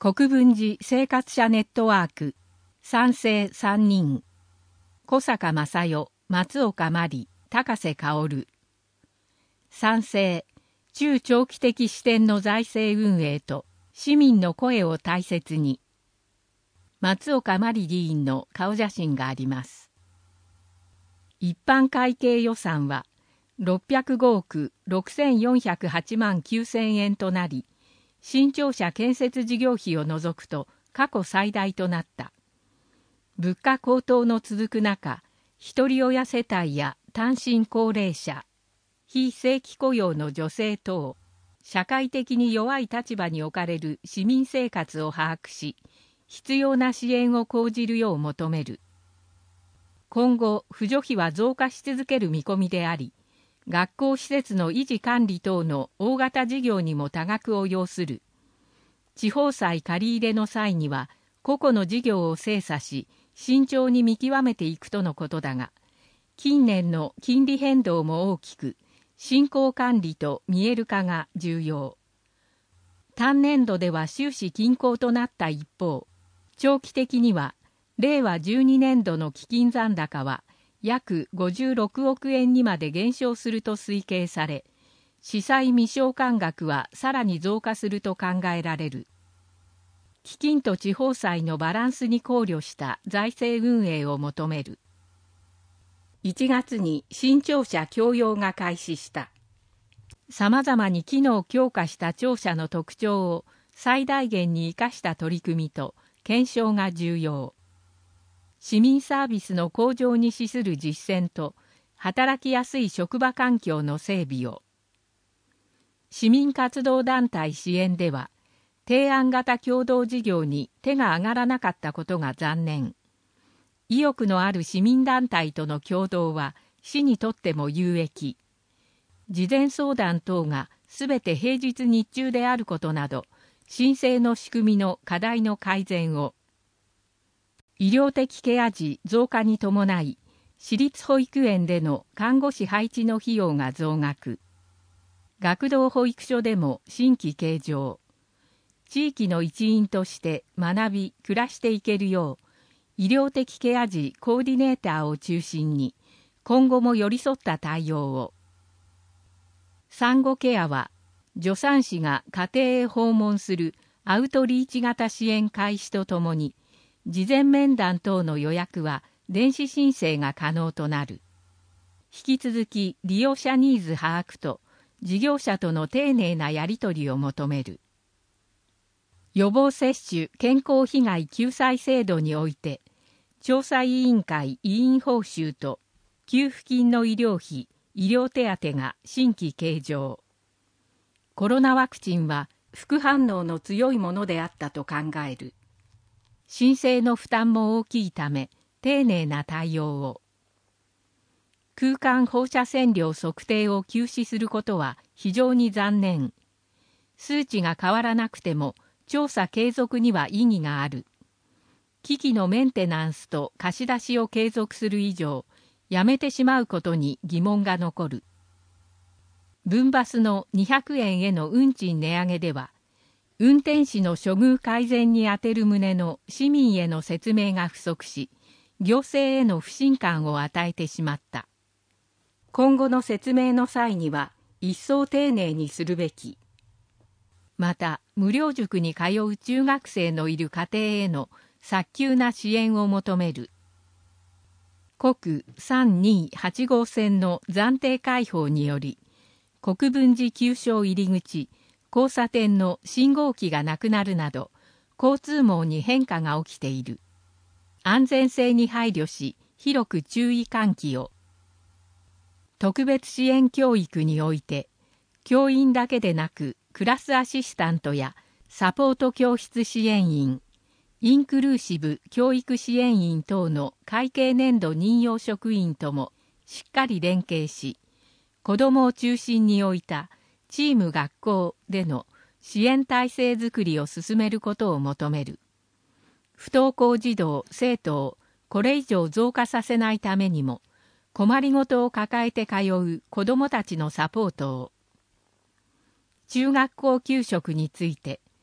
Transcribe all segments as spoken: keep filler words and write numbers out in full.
国分寺生活者ネットワーク賛成さんにん、小坂正代、松岡真理、高瀬薫。賛成、中長期的視点の財政運営と市民の声を大切に。松岡真理議員の顔写真があります。一般会計予算はろっぴゃくごおくろくせんよんひゃくはちまんきゅうせんえんとなり、新庁舎建設事業費を除くと過去最大となった。物価高騰の続く中、ひとり親世帯や単身高齢者、非正規雇用の女性等、社会的に弱い立場に置かれる市民生活を把握し、必要な支援を講じるよう求める。今後、扶助費は増加し続ける見込みであり、学校施設の維持管理等の大型事業にも多額を要する。地方債借り入れの際には、個々の事業を精査し、慎重に見極めていくとのことだが、近年の金利変動も大きく、進行管理と見える化が重要。単年度では収支均衡となった一方、長期的には、れいわじゅうにねんどの基金残高は約ごじゅうろくおくえんにまで減少すると推計され、司債未償還額はさらに増加すると考えられる。基金と地方債のバランスに考慮した財政運営を求める。いちがつに新庁舎供用が開始した。さまざまに機能を強化した庁舎の特徴を最大限に生かした取り組みと検証が重要。市民サービスの向上に資する実践と働きやすい職場環境の整備を。市民活動団体支援では、提案型共同事業に手が挙がらなかったことが残念。意欲のある市民団体との共同は市にとっても有益。事前相談等がすべて平日日中であることなど、申請の仕組みの課題の改善を。医療的ケア児増加に伴い、私立保育園での看護師配置の費用が増額。学童保育所でも新規計上。地域の一員として学び、暮らしていけるよう、医療的ケア児コーディネーターを中心に、今後も寄り添った対応を。産後ケアは、助産師が家庭へ訪問するアウトリーチ型支援開始とともに、事前面談等の予約は電子申請が可能となる。引き続き利用者ニーズ把握と事業者との丁寧なやり取りを求める。予防接種健康被害救済制度において、調査委員会委員報酬と給付金の医療費、医療手当が新規計上。コロナワクチンは副反応の強いものであったと考える。申請の負担も大きいため、丁寧な対応を。空間放射線量測定を休止することは非常に残念。数値が変わらなくても、調査継続には意義がある。機器のメンテナンスと貸し出しを継続する以上、やめてしまうことに疑問が残る。分バスのにひゃくえんへの運賃値上げでは、運転士の処遇改善に充てる旨の市民への説明が不足し、行政への不信感を与えてしまった。今後の説明の際には、一層丁寧にするべき。また、無料塾に通う中学生のいる家庭への早急な支援を求める。国さんにーはちごうせんの暫定開放により、国分寺急所入り口、交差点の信号機がなくなるなど、交通網に変化が起きている。安全性に配慮し、広く注意喚起を。特別支援教育において、教員だけでなく、クラスアシスタントやサポート教室支援員、インクルーシブ教育支援員等の会計年度任用職員ともしっかり連携し、子どもを中心に置いたチーム学校での支援体制づくりを進めることを求める。不登校児童・生徒をこれ以上増加させないためにも、困りごとを抱えて通う子どもたちのサポートを。中学校給食について、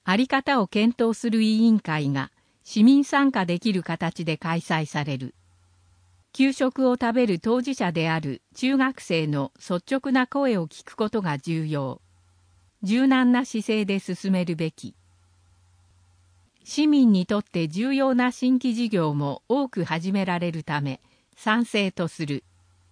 あり方を検討する委員会が市民参加できる形で開催される。給食を食べる当事者である中学生の率直な声を聞くことが重要。柔軟な姿勢で進めるべき。市民にとって重要な新規事業も多く始められるため賛成とする。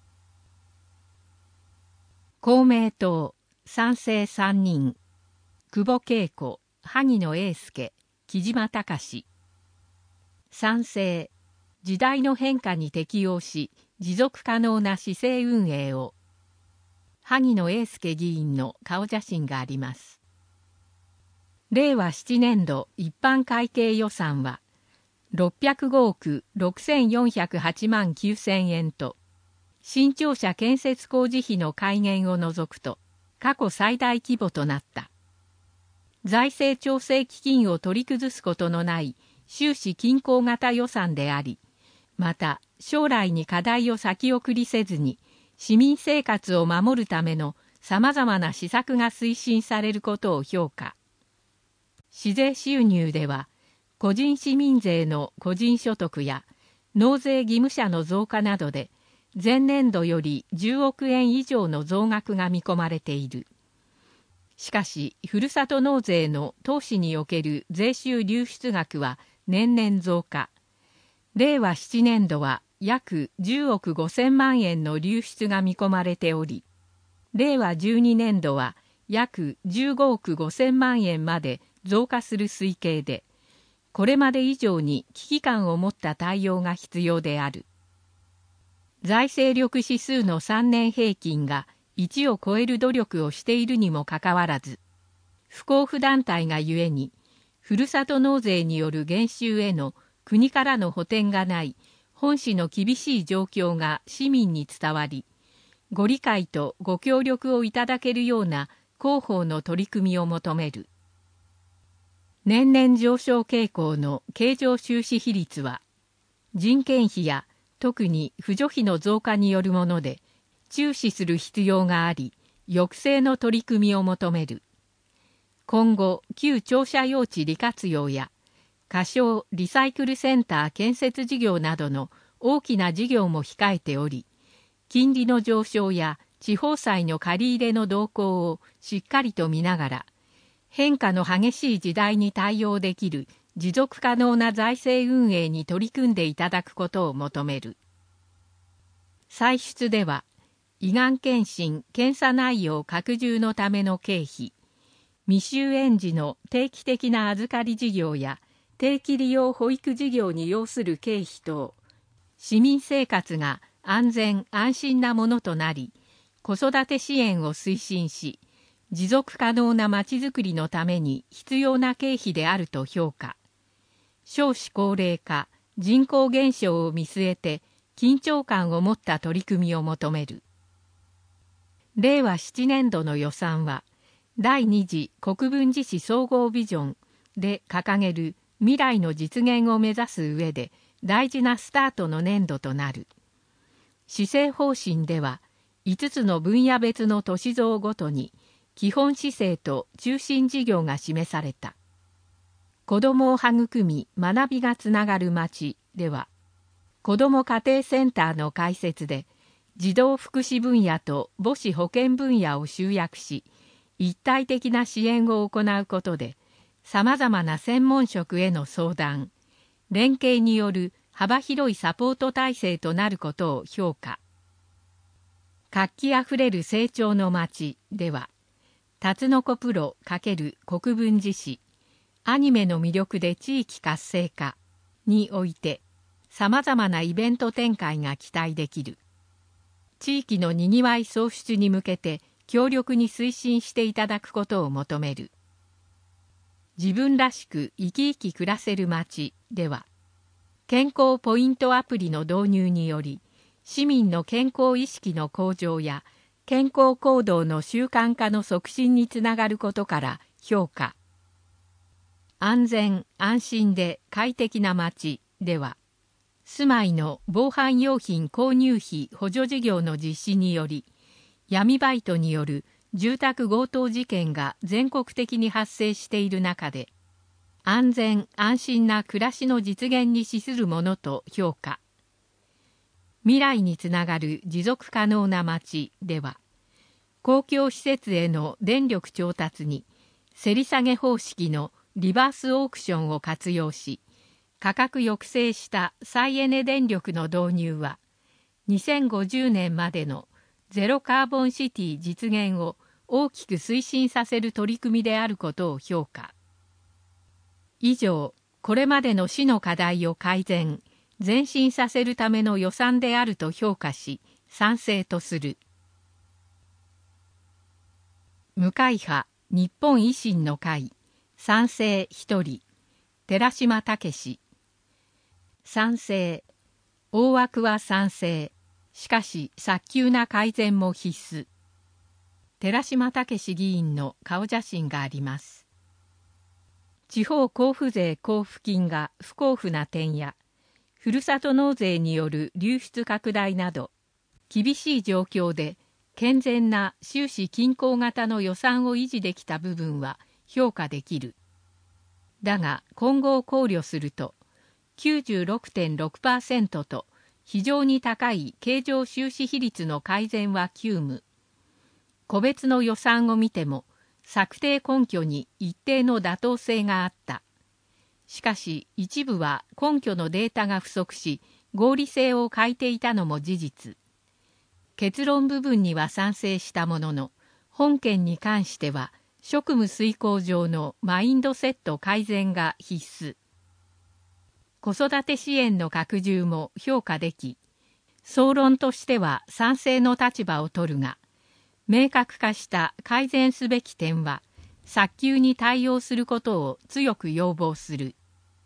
公明党賛成さんにん、久保恵子、萩野英介、木島隆。賛成、時代の変化に適応し持続可能な市政運営を。萩野英介議員の顔写真があります。れいわななねん度一般会計予算はろっぴゃくごおくろくせんよんひゃくはちまんきゅうせんえんと、新庁舎建設工事費の改元を除くと過去最大規模となった。財政調整基金を取り崩すことのない収支均衡型予算であり、また将来に課題を先送りせずに市民生活を守るためのさまざまな施策が推進されることを評価。市税収入では個人市民税の個人所得や納税義務者の増加などで前年度よりじゅうおくえん以上の増額が見込まれている。しかし、ふるさと納税の投資における税収流出額は年々増加。れいわななねん度は約じゅうおくごせんまんえんの流出が見込まれており、れいわじゅうにねん度は約じゅうごおくごせんまんえんまで増加する推計で、これまで以上に危機感を持った対応が必要である。財政力指数のさんねん平均がいちを超える努力をしているにもかかわらず、不交付団体がゆえに、ふるさと納税による減収への国からの補填がない本市の厳しい状況が市民に伝わり、ご理解とご協力をいただけるような広報の取り組みを求める。年々上昇傾向の経常収支比率は、人件費や特に扶助費の増加によるもので、注視する必要があり、抑制の取り組みを求める。今後、旧庁舎用地利活用や、仮称リサイクルセンター建設事業などの大きな事業も控えており、金利の上昇や地方債の借り入れの動向をしっかりと見ながら、変化の激しい時代に対応できる持続可能な財政運営に取り組んでいただくことを求める。歳出では、胃がん検診・検査内容拡充のための経費、未就園児の定期的な預かり事業や定期利用保育事業に要する経費等、市民生活が安全・安心なものとなり、子育て支援を推進し、持続可能なまちづくりのために必要な経費であると評価。少子高齢化、人口減少を見据えて緊張感を持った取り組みを求める。れいわななねん度の予算は、第二次国分寺市総合ビジョンで掲げる未来の実現を目指す上で大事なスタートの年度となる。施政方針では、いつつの分野別の都市像ごとに基本姿勢と中心事業が示された。子どもを育み学びがつながる町では、子ども家庭センターの開設で、児童福祉分野と母子保健分野を集約し、一体的な支援を行うことで、さまざまな専門職への相談、連携による幅広いサポート体制となることを評価。活気あふれる成長の街では、タツノコプロ×国分寺市、アニメの魅力で地域活性化において、さまざまなイベント展開が期待できる。地域のにぎわい創出に向けて強力に推進していただくことを求める。自分らしく生き生き暮らせる街では、健康ポイントアプリの導入により、市民の健康意識の向上や健康行動の習慣化の促進につながることから評価。安全・安心で快適な街では、住まいの防犯用品購入費補助事業の実施により、闇バイトによる住宅強盗事件が全国的に発生している中で、 安全安心な暮らしの実現に資するものと評価。未来につながる持続可能な町では、公共施設への電力調達に競り下げ方式のリバースオークションを活用し、価格抑制した再エネ電力の導入は、にせんごじゅうねんまでのゼロカーボンシティ実現を大きく推進させる取り組みであることを評価。以上、これまでの市の課題を改善、前進させるための予算であると評価し、賛成とする。無会派日本維新の会、賛成ひとり、寺島武史。賛成、大枠は賛成、しかし早急な改善も必須。寺島武史議員の顔写真があります。地方交付税交付金が不交付な点や、ふるさと納税による流出拡大など、厳しい状況で健全な収支均衡型の予算を維持できた部分は評価できる。だが今後を考慮すると、きゅうじゅうろくてんろくパーセント と非常に高い経常収支比率の改善は急務。個別の予算を見ても、策定根拠に一定の妥当性があった。しかし一部は根拠のデータが不足し、合理性を欠いていたのも事実。結論部分には賛成したものの、本件に関しては職務遂行上のマインドセット改善が必須。子育て支援の拡充も評価でき、総論としては賛成の立場を取るが、明確化した改善すべき点は、早急に対応することを強く要望する。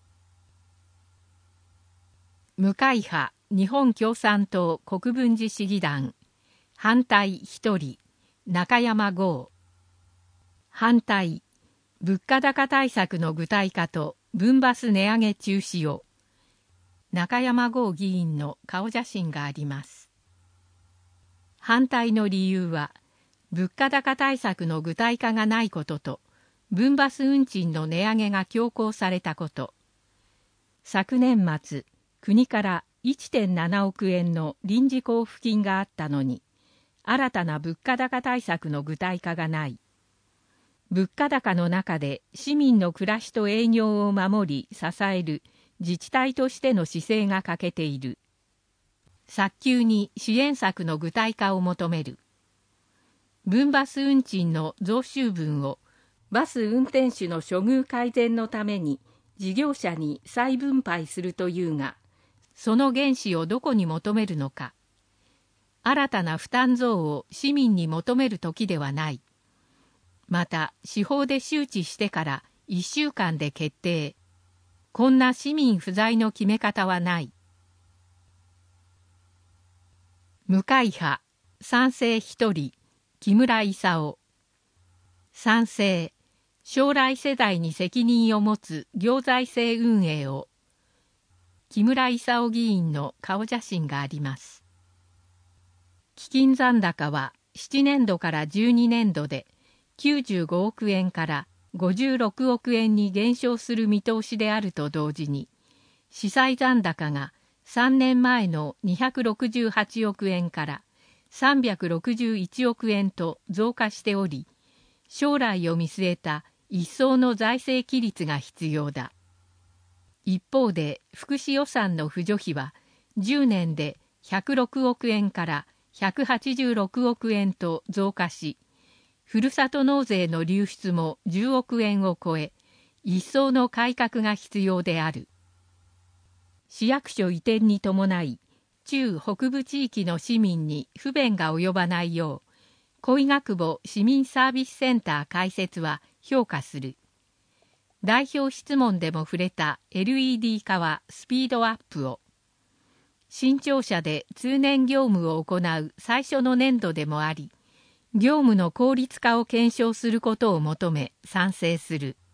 無会派日本共産党国分寺市議団、反対ひとり、中山剛。反対、物価高対策の具体化と分バス値上げ中止を。中山剛議員の顔写真があります。反対の理由は、物価高対策の具体化がないことと、分バス運賃の値上げが強行されたこと。昨年末、国から いってんななおくえんの臨時交付金があったのに、新たな物価高対策の具体化がない。物価高の中で市民の暮らしと営業を守り支える自治体としての姿勢が欠けている。早急に支援策の具体化を求める。分バス運賃の増収分をバス運転手の処遇改善のために事業者に再分配するというが、その原資をどこに求めるのか。新たな負担増を市民に求める時ではない。また、司法で周知してからいっしゅうかんで決定。こんな市民不在の決め方はない。無会派、賛成ひとり、木村勲。賛成、将来世代に責任を持つ行財政運営を。木村勲議員の顔写真があります。基金残高はななねんどからじゅうにねんどできゅうじゅうごおくえんからごじゅうろくおくえんに減少する見通しであると同時に、司債残高がさんねんまえのにひゃくろくじゅうはちおくえんからさんびゃくろくじゅういちおくえんと増加しており、将来を見据えた一層の財政規律が必要だ。一方で福祉予算の扶助費はじゅうねんでひゃくろくおくえんからひゃくはちじゅうろくおくえんと増加し、ふるさと納税の流出もじゅうおくえんを超え、一層の改革が必要である。市役所移転に伴い、中北部地域の市民に不便が及ばないよう、小井ヶ久保市民サービスセンター開設は評価する。代表質問でも触れた エルイーディー 化はスピードアップを。新庁舎で通年業務を行う最初の年度でもあり、業務の効率化を検証することを求め賛成する。